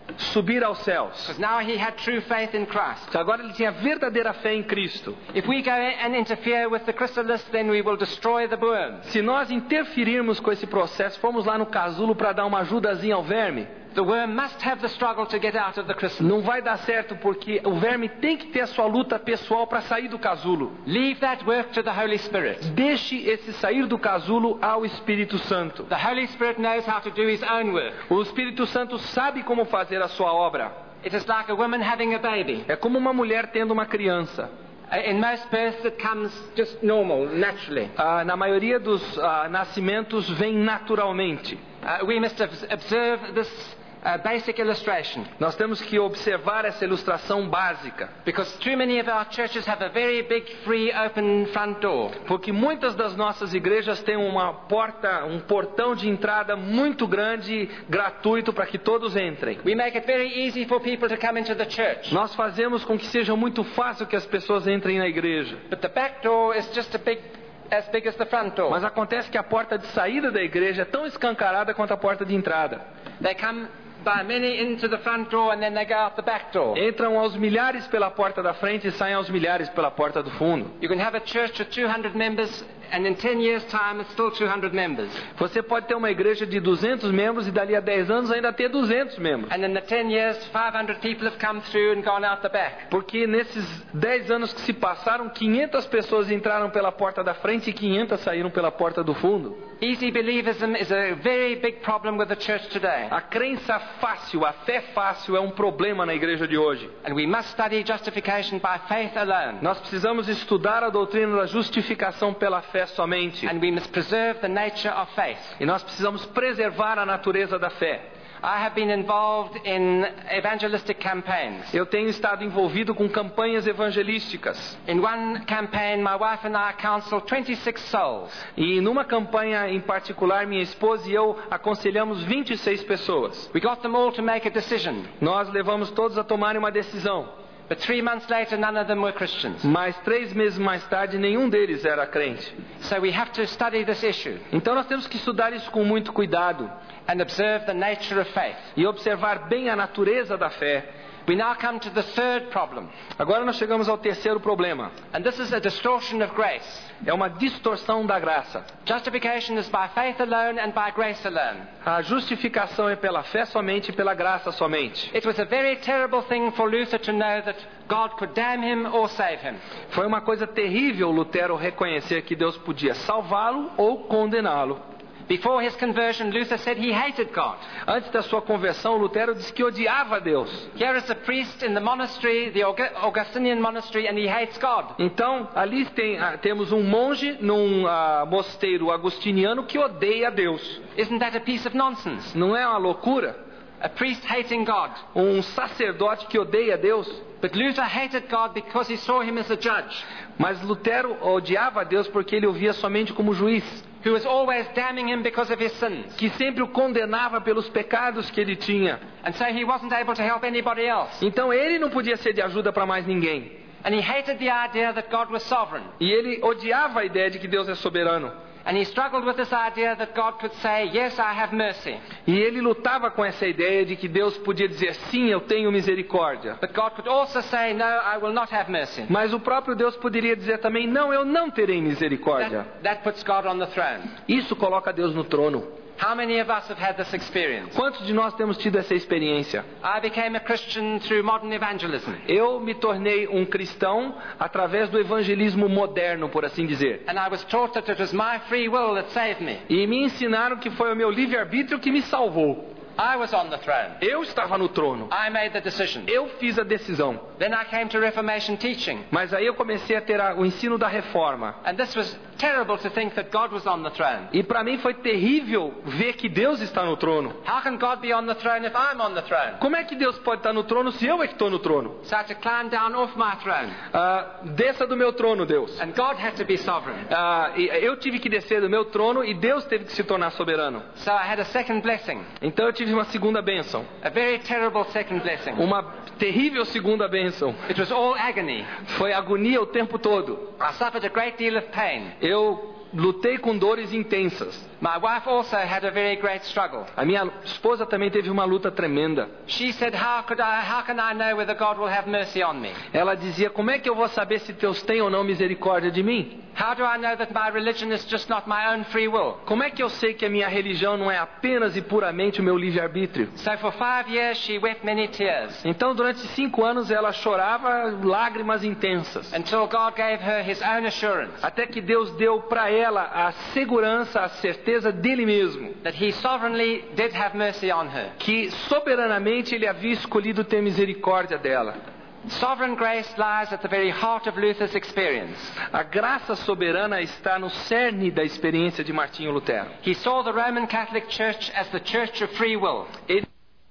subir aos céus. Because now he had true faith in Christ. Agora ele tinha verdadeira fé em Cristo. If we go and interfere with the chrysalis, then we will destroy the worm. Se nós interferirmos com esse processo, formos lá no casulo para dar uma ajudazinha ao verme, The worm must have the struggle to get out of the chrysalis. não vai dar certo, porque o verme tem que ter a sua luta pessoal para sair do casulo. Leave that work to the Holy Spirit. Deixe esse sair do casulo ao Espírito Santo. The Holy Spirit knows how to do his own work. O Espírito Santo sabe como fazer a sua obra. It is like a woman having a baby. É como uma mulher tendo uma criança. Uh, In most births it comes just normal, naturally. Ah, na maioria dos ah, nascimentos vem naturalmente. Uh, we must obs- observe this uh, basic illustration. Nós temos que observar essa ilustração básica, Because too many of our churches have a very big, free, open front door. porque muitas das nossas igrejas têm uma porta, um portão de entrada muito grande, gratuito para que todos entrem. We make it very easy for people to come into the church. Nós fazemos com que seja muito fácil que as pessoas entrem na igreja. But the back door is just a big, as big as the front door. Mas acontece que a porta de saída da igreja é tão escancarada quanto a porta de entrada. They come by many into the front door and then they go out the back door. Entram aos milhares pela porta da frente e saem aos milhares pela porta do fundo. You can have a church with two hundred members and in ten years' time it's still two hundred members. Você pode ter uma igreja de duzentos membros e dali a dez anos ainda ter duzentos membros. And in the ten years, five hundred people have come through and gone out the back. Porque nesses dez anos que se passaram, quinhentas pessoas entraram pela porta da frente e quinhentas saíram pela porta do fundo. Easy believism is a very big problem with the church today. A crença fácil, a fé fácil é um problema na igreja de hoje. And we must study justification by faith alone. Nós precisamos estudar a doutrina da justificação pela fé somente. And we must preserve the nature of faith. E nós precisamos preservar a natureza da fé. I have been involved in evangelistic campaigns. Eu tenho estado envolvido com campanhas evangelísticas. In one campaign, my wife and I counseled twenty-six souls. E numa campanha em particular, minha esposa e eu aconselhamos vinte e seis pessoas. We got them all to make a decision. Nós levamos todos a tomarem uma decisão. But three months later, none of them were Christians. Mas três meses mais tarde, nenhum deles era crente. So we have to study this issue Então nós temos que estudar isso com muito cuidado and observe the nature of faith. e observar bem a natureza da fé. We now come to the third problem. Agora nós chegamos ao terceiro problema. And this is a distortion of grace. É uma distorção da graça. Justification is by faith alone and by grace alone. A justificação é pela fé somente e pela graça somente. It was a very terrible thing for Luther to know that God could damn him or save him. Foi uma coisa terrível Lutero reconhecer que Deus podia salvá-lo ou condená-lo. Before his conversion, Luther said he hated God. Antes da sua conversão, Lutero disse que odiava Deus. Here is a priest in the monastery, the Augustinian monastery, and he hates God. Então, ali tem, ah, temos um monge num ah, mosteiro agustiniano que odeia Deus. Isn't that a piece of nonsense? Não é uma loucura? A priest hating God. Um sacerdote que odeia Deus. But Luther hated God because he saw him as a judge, Mas Lutero odiava Deus porque ele o via somente como juiz, who was always damning him because of his sins. que sempre o condenava pelos pecados que ele tinha. And so he wasn't able to help anybody else. Então ele não podia ser de ajuda para mais ninguém. And he hated the idea that God was sovereign. E ele odiava a ideia de que Deus é soberano. And he struggled with this idea that God could say, yes, I have mercy. E ele lutava com essa ideia de que Deus podia dizer, sim, eu tenho misericórdia. But God could also say, no, I will not have mercy. Mas o próprio Deus poderia dizer também, não, eu não terei misericórdia. That, that puts God on the throne. Isso coloca Deus no trono. How many of us have had this experience? Quantos de nós temos tido essa experiência? I became a Christian through modern evangelism. Eu me tornei um cristão através do evangelismo moderno, por assim dizer. And I was taught that it was my free will that saved me. E me ensinaram que foi o meu livre-arbítrio que me salvou. I was on the throne. Eu estava no trono. I made the decision. Eu fiz a decisão. Then I came to Reformation teaching. Mas aí eu comecei a ter a, o ensino da reforma. And this was terrible to think that God was on the throne. E para mim foi terrível ver que Deus está no trono. How can God be on the throne if I'm on the throne? Como é que Deus pode estar no trono se eu é que estou no trono? So I had to climb down off my throne. Ah, desça do meu trono, Deus. And God had to be sovereign. Ah, e eu tive que descer do meu trono e Deus teve que se tornar soberano. So I had a second blessing. Então eu tive uma segunda bênção. A very terrible second blessing. Uma terrível segunda bênção. It was all agony. Foi agonia o tempo todo. I suffered a great deal of pain. Eu lutei com dores intensas. My wife also had a very great struggle. A minha esposa também teve uma luta tremenda. She said, how could I, how can I know whether God will have mercy on me? Ela dizia, como é que eu vou saber se Deus tem ou não misericórdia de mim? How do I know that my religion is just not my own free will? Como é que eu sei que a minha religião não é apenas e puramente o meu livre-arbítrio? So for five years she wept many tears. Então, durante cinco anos, ela chorava lágrimas intensas. Until God gave her His own assurance. Até que Deus deu para ela a segurança, a certeza dele mesmo. That He sovereignly did have mercy on her. Que soberanamente Ele havia escolhido ter misericórdia dela. Sovereign grace lies at the very heart of Luther's experience. A graça soberana está no cerne da experiência de Martinho Lutero. He saw the Roman Catholic Church as the church of free will. Ele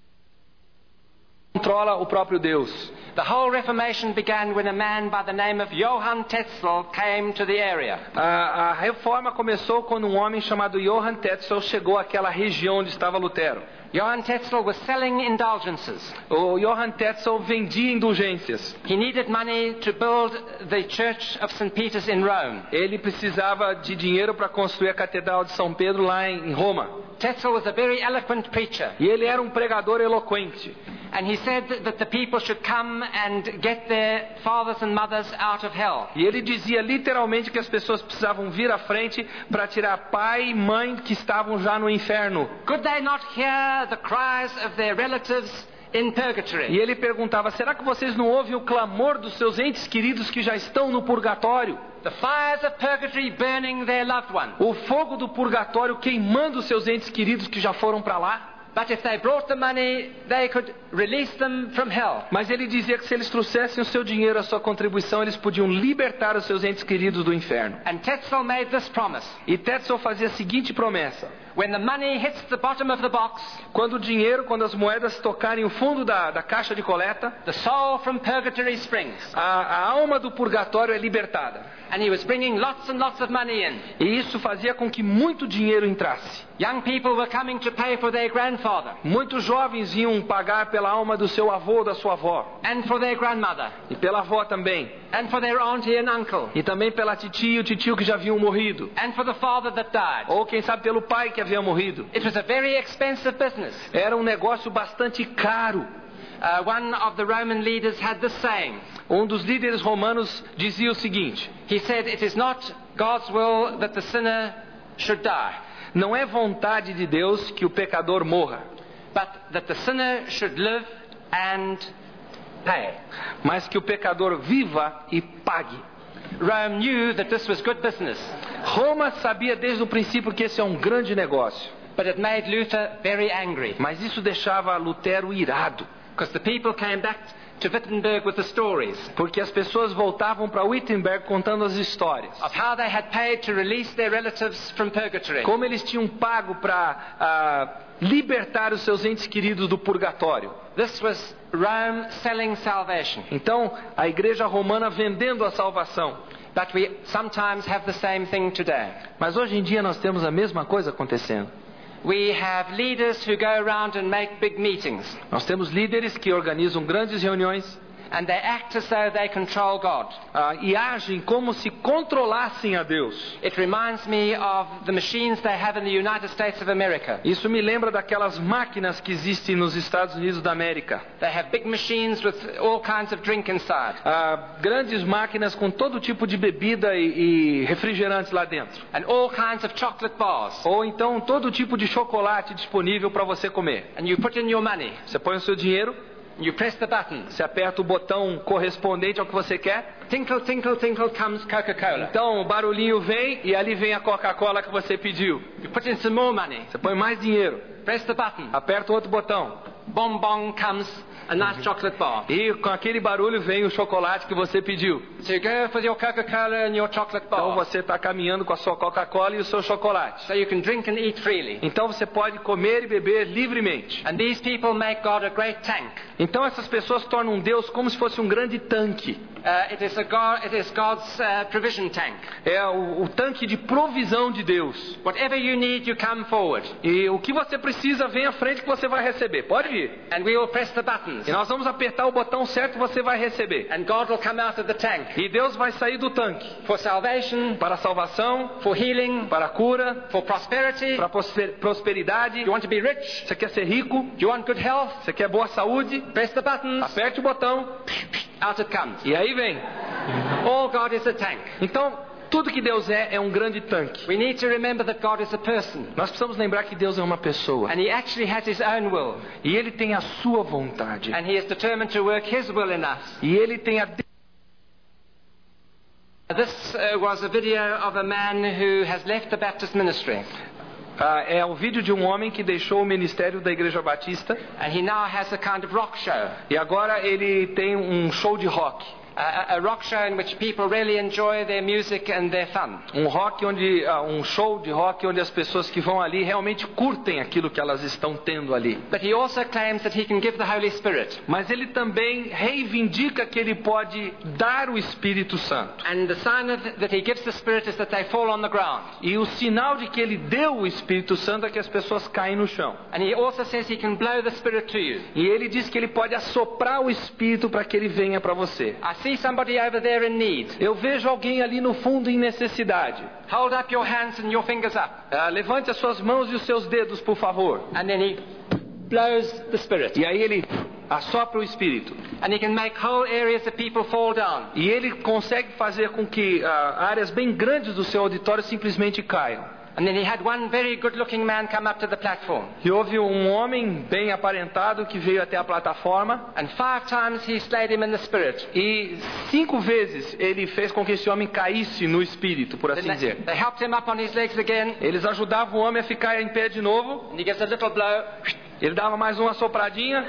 controla o próprio Deus. The whole Reformation began when a man by the name of Johann Tetzel came to the area. A, a reforma começou quando um homem chamado Johann Tetzel chegou àquela região onde estava Lutero. Johann Tetzel was selling indulgences. O Johann Tetzel vendia indulgências. He needed money to build the Church of Saint Peter's in Rome. Ele precisava de dinheiro para construir a Catedral de São Pedro lá em Roma. Tetzel was a very eloquent preacher. E ele era um pregador eloquente. And he said that the people should come and get their fathers and mothers out of hell. E ele dizia literalmente que as pessoas precisavam vir à frente para tirar pai e mãe que estavam já no inferno. Could they not hear the cries of their relatives in purgatory? E ele perguntava, será que vocês não ouvem o clamor dos seus entes queridos que já estão no purgatório? The fires of purgatory burning their loved ones. O fogo do purgatório queimando os seus entes queridos que já foram para lá. But if they brought the money, they could release them from hell. Mas ele dizia que se eles trouxessem o seu dinheiro, a sua contribuição, eles podiam libertar os seus entes queridos do inferno. And Tetzel made this promise. E Tetzel fazia a seguinte promessa. When the money hits the bottom of the box, quando o dinheiro, quando as moedas tocarem o fundo da, da caixa de coleta, the soul from purgatory springs. A, a alma do purgatório é libertada. And he was bringing lots and lots of money in. E isso fazia com que muito dinheiro entrasse. Young people were coming to pay for their grandfather. Muitos jovens iam pagar pela alma do seu avô ou da sua avó. And for their grandmother. E pela avó também. And for their auntie and uncle. E também pela titia e o titio que já haviam morrido. And for the father that died. Ou quem sabe pelo pai que havia morrido. It was a very expensive business. Era um negócio bastante caro. Uh, one of the Roman leaders had this saying. Um dos líderes romanos dizia o seguinte. He said, it is not God's will that the sinner should die. Não é vontade de Deus que o pecador morra. But that the sinner should live and pay. Mas que o pecador viva e pague. Rome knew that this was good business. Roma sabia desde o princípio que esse é um grande negócio. But it made Luther very angry. Mas isso deixava Lutero irado. Because the people came back to Wittenberg with the stories. Porque as pessoas voltavam para Wittenberg contando as histórias. Of how they had paid to release their relatives from purgatory. Como eles tinham pago para uh, libertar os seus entes queridos do purgatório. This was Rome selling salvation. Então, a igreja romana vendendo a salvação. But we sometimes have the same thing today. Mas hoje em dia nós temos a mesma coisa acontecendo. We have leaders who go around and make big meetings. Nós temos líderes que organizam grandes reuniões. And they act as though they control God. Uh, e agem como se controlassem a Deus. It reminds me of the machines they have in the United States of America. Isso me lembra daquelas máquinas que existem nos Estados Unidos da América. They have big machines with all kinds of drink inside. Uh, grandes máquinas com todo tipo de bebida e, e refrigerantes lá dentro. And all kinds of chocolate bars. Ou então todo tipo de chocolate disponível para você comer. And you put in your money. Você põe o seu dinheiro. You press the button. Você aperta o botão correspondente ao que você quer. Tinkle, tinkle, tinkle comes Coca-Cola. Então o barulhinho vem e ali vem a Coca-Cola que você pediu. You put in some more money. Você põe mais dinheiro. Press the button. Aperta o outro botão. Bong bong comes a nice chocolate bar. E com aquele barulho vem o chocolate que você pediu. So you go for your Coca-Cola and your chocolate bar. Então você está caminhando com a sua Coca-Cola e o seu chocolate. So you can drink and eat freely. Então você pode comer e beber livremente. And these people make God a great tank. Então essas pessoas tornam Deus como se fosse um grande tanque. Uh, it is a God, it is God's uh, provision tank. É o, o tanque de provisão de Deus. Whatever you need, you come forward. E o que você precisa, vem à frente que você vai receber. Pode vir. And we will press the buttons. E nós vamos apertar o botão certo e você vai receber. And God will come out of the tank. E Deus vai sair do tanque. For salvation, para a salvação, for healing, para a cura, for prosperity. para a prosperidade. You want to be rich? Você quer ser rico? You want good health? Você quer boa saúde? Press the buttons. Aperte o botão. Out it comes. E aí vem. All God is a tank. Então, tudo que Deus é, é um grande tanque. We need to remember that God is a person. Nós precisamos lembrar que Deus é uma pessoa. And He actually has His own will. E Ele tem a sua vontade. And He is determined to work His will in us. E Ele tem a... This uh, was a video of a man who has left the Baptist ministry. Ah, é o vídeo de um homem que deixou o ministério da Igreja Batista. And he now has a kind of rock show. E agora ele tem um show de rock. A, a rock show in which people really enjoy their music and their fun. Um rock onde uh, um show de rock onde as pessoas que vão ali realmente curtem aquilo que elas estão tendo ali. But he also claims that he can give the Holy Spirit. Mas ele também reivindica que ele pode dar o Espírito Santo. And the sign of, that he gives the Spirit is that they fall on the ground. E o sinal de que ele deu o Espírito Santo é que as pessoas caem no chão. And he also says he can blow the Spirit to you. E ele diz que ele pode assoprar o Espírito para que ele venha para você. I see somebody over there in need. Eu vejo alguém ali no fundo em necessidade. Hold up your hands and your fingers up. Ah, levante as suas mãos e os seus dedos, por favor. And then he blows the Spirit. E aí ele assopra o Espírito. And he can make whole areas of people fall down. E ele consegue fazer com que ah, áreas bem grandes do seu auditório simplesmente caiam. And then he had one very good-looking man come up to the platform. E houve um homem bem aparentado que veio até a plataforma. And five times he slayed him in the spirit. E cinco vezes ele fez com que esse homem caísse no espírito, por assim Then dizer. they, they helped him up on his legs again. Eles ajudavam o homem a ficar em pé de novo. And he gives a little blow. Ele dava mais uma sopradinha.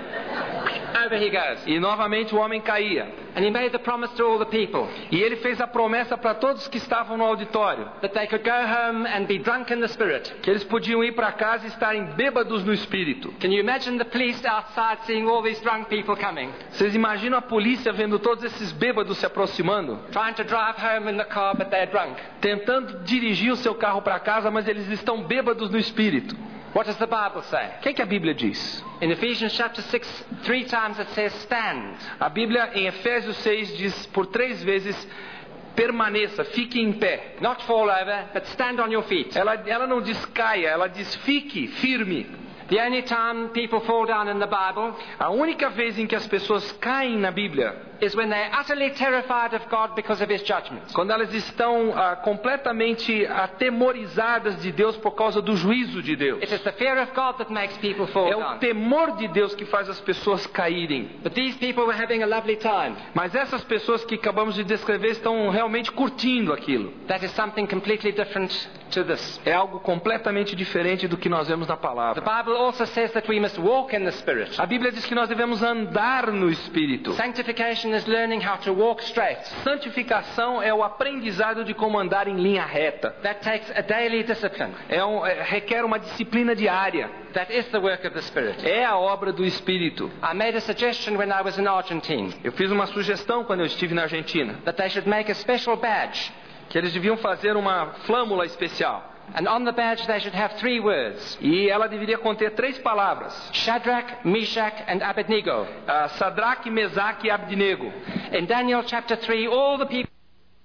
Over he goes. E novamente o homem caía. And he made the promise to all the people. E ele fez a promessa para todos que estavam no auditório. That they could go home and be drunk in the spirit. Que eles podiam ir para casa e estarem bêbados no espírito. Can you imagine the police outside seeing all these drunk people coming? Vocês imaginam a polícia vendo todos esses bêbados se aproximando? Trying to drive home in the car, but they're drunk. Tentando dirigir o seu carro para casa, mas eles estão bêbados no espírito. What does the Bible say? O que é que a Bíblia diz? In Ephesians chapter six, three times it says stand. A Bíblia em Efésios seis diz por três vezes permaneça, fique em pé. Not fall over, but stand on your feet. Ela, ela não diz caia, ela diz fique firme. The only time people fall down in the Bible A única vez em que as pessoas caem na Bíblia is when they're utterly terrified of God because of His judgment. quando elas estão ah, completamente atemorizadas de Deus por causa do juízo de Deus. It is the fear of God that makes people fall É o down. temor de Deus que faz as pessoas caírem. But these people were having a lovely time. Mas essas pessoas que acabamos de descrever estão realmente curtindo aquilo. That is something completely different to this. É algo completamente diferente do que nós vemos na The palavra. Bible also says that we must walk in the Spirit. A Bíblia diz que nós devemos andar no Espírito. Sanctification is learning how to walk straight. Santificação é o aprendizado de como andar em linha reta. That takes a daily discipline. É um, é, requer uma disciplina diária. That is the work of the Spirit. É a obra do Espírito. I made a suggestion when I was in Argentina Eu fiz uma sugestão quando eu estive na Argentina, that they should make a special badge. que eles deviam fazer uma flâmula especial. And on the badge they should have three words. E ela deveria conter três palavras: Shadrach, Meshach and Abednego. ah, Sadraque, Mesaque e Abednego. In Daniel chapter three, all the people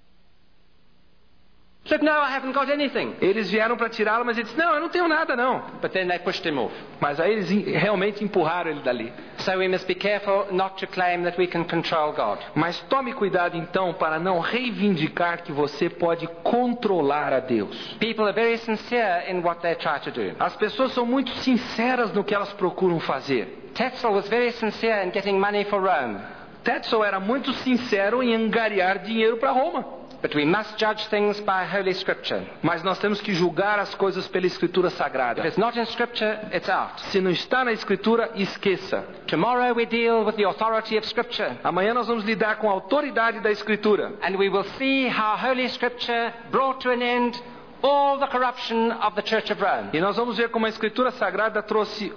said, no, I haven't got anything. Eles vieram para tirá-lo, mas ele disse: não, eu não tenho nada não. But then they pushed him off. Mas aí eles realmente empurraram ele dali. So we must be careful not to claim that we can control God. Mas tome cuidado então para não reivindicar que você pode controlar a Deus. People are very sincere in what they try to do. As pessoas são muito sinceras no que elas procuram fazer. Tetzel was very sincere in getting money for Rome. Tetzel era muito sincero em angariar dinheiro para Roma. But we must judge things by Holy Scripture. Mas nós temos que julgar as coisas pela Escritura If Sagrada. it's not in Scripture, it's out. Se não está na Escritura, esqueça. Tomorrow we deal with the authority of Scripture. Amanhã nós vamos lidar com a autoridade da Escritura. And we will see how Holy Scripture brought to an end all the corruption of the Church of Rome. E nós vamos ver como a Escritura Sagrada trouxe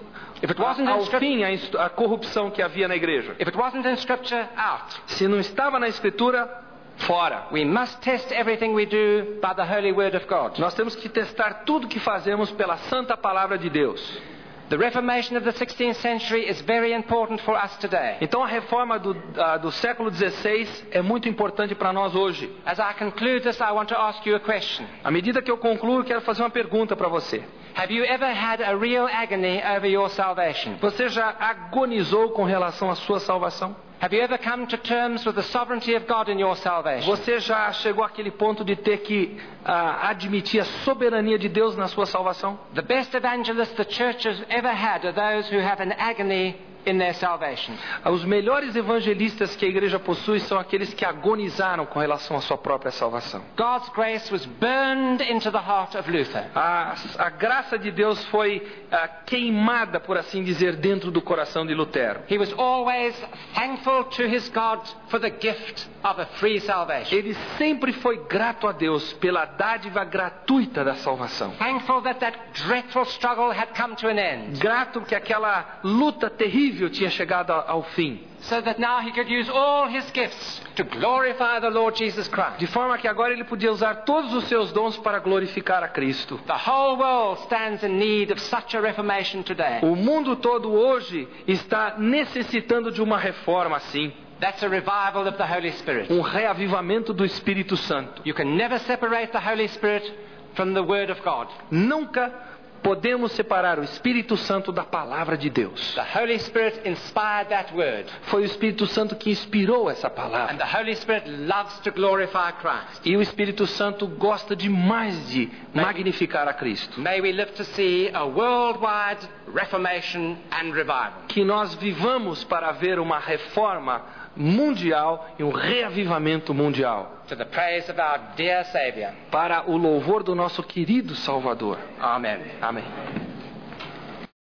If it wasn't ao in script- fim a, inst- a corrupção que havia na igreja. If it wasn't in Scripture, out. Se não estava na Escritura, fora. We must test everything we do by the holy word of God. Nós temos que testar tudo que fazemos pela santa palavra de Deus. The Reformation of the sixteenth century is very important for us today. Então a reforma do, ah, do século dezesseis é muito importante para nós hoje. As I conclude this, I want to ask you a question. À medida que eu concluo, eu quero fazer uma pergunta para você. Have you ever had a real agony over your salvation? Você já agonizou com relação à sua salvação? Have you ever come to terms with the sovereignty of God in your salvation? Você já chegou àquele ponto de ter que ah, admitir a soberania de Deus na sua salvação? The best evangelists the church has ever had are those who have an agony in their salvation. Os melhores evangelistas que a igreja possui são aqueles que agonizaram com relação à sua própria salvação. God's grace was burned into the heart of Luther. A, a graça de Deus foi ah, queimada, por assim dizer, dentro do coração de Lutero. He was always thankful to his God for the gift of a free salvation. Ele sempre foi grato a Deus pela dádiva gratuita da salvação. Thankful that that dreadful struggle had come to an end. Grato que aquela luta terrível tinha chegado ao fim. So that now he could use all his gifts to glorify the Lord Jesus Christ. De forma que agora ele podia usar todos os seus dons para glorificar a Cristo. The whole world stands in need of such a reformation today. O mundo todo hoje está necessitando de uma reforma assim. That's a revival of the Holy Spirit. Um reavivamento do Espírito Santo. You can never separate the Holy Spirit from the Word of God. Nunca podemos separar o Espírito Santo da palavra de Deus. The Holy Spirit inspired that word. Foi o Espírito Santo que inspirou essa And palavra. the Holy Spirit loves to glorify Christ. E o Espírito Santo gosta demais de magnificar a Cristo. May we live to see a worldwide reformation and revival. Que nós vivamos para ver uma reforma mundial e um reavivamento mundial. To the praise of our dear Savior. Para o louvor do nosso querido Salvador. Amen. Amém.